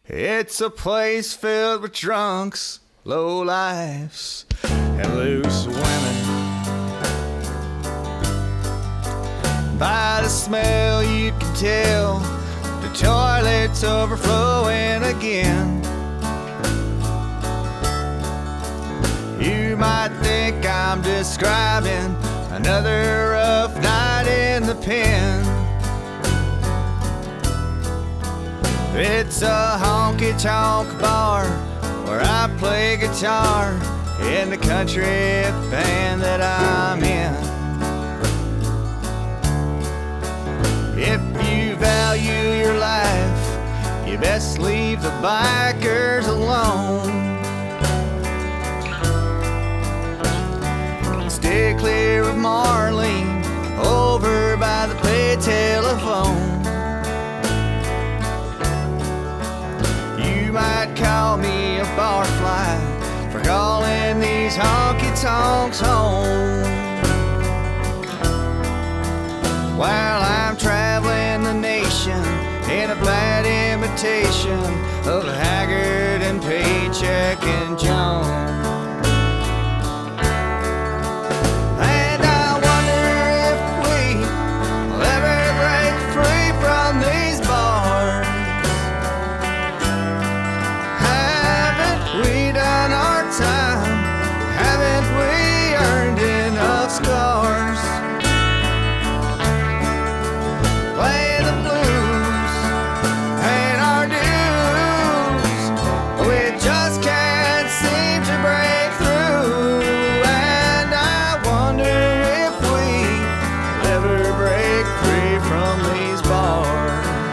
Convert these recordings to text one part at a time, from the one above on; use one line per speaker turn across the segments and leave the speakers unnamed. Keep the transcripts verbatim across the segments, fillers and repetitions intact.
It's a place filled with drunks, low lifes, and loose women. By the smell you can tell the toilet's overflowing again. You might think I'm describing another rough night in the pen. It's a honky-tonk bar where I play guitar in the country band that I'm in. If you value your life, you best leave the bikers alone. Stay clear of Marlene over by the pay telephone. You might call me a barfly for calling these honky-tonks home. While I'm traveling the nation in a bad imitation of Haggard and Paycheck and Jones. And I wonder if we will ever break free from these bars. Haven't we done our time? Haven't we earned enough scars? Play the blues, paying our dues. We just can't seem to break through. And I wonder if we will ever break free from these bars.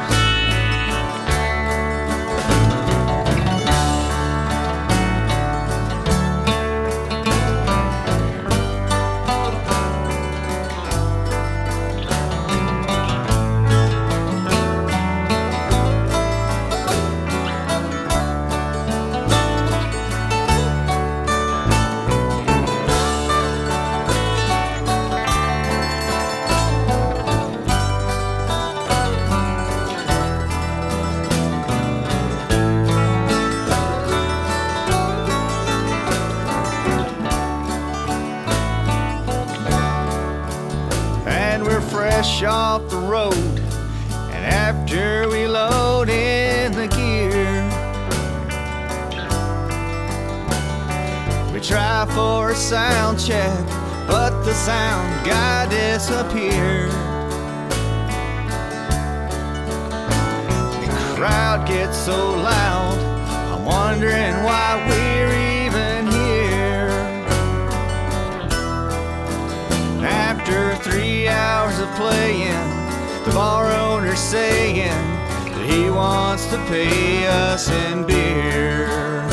And we're fresh off the road, and after we load in the gear, we try for a sound check, but the sound guy disappeared. The crowd gets so loud, I'm wondering why we're even here. After three hours of playing, the bar owner's saying that he wants to pay us in beer.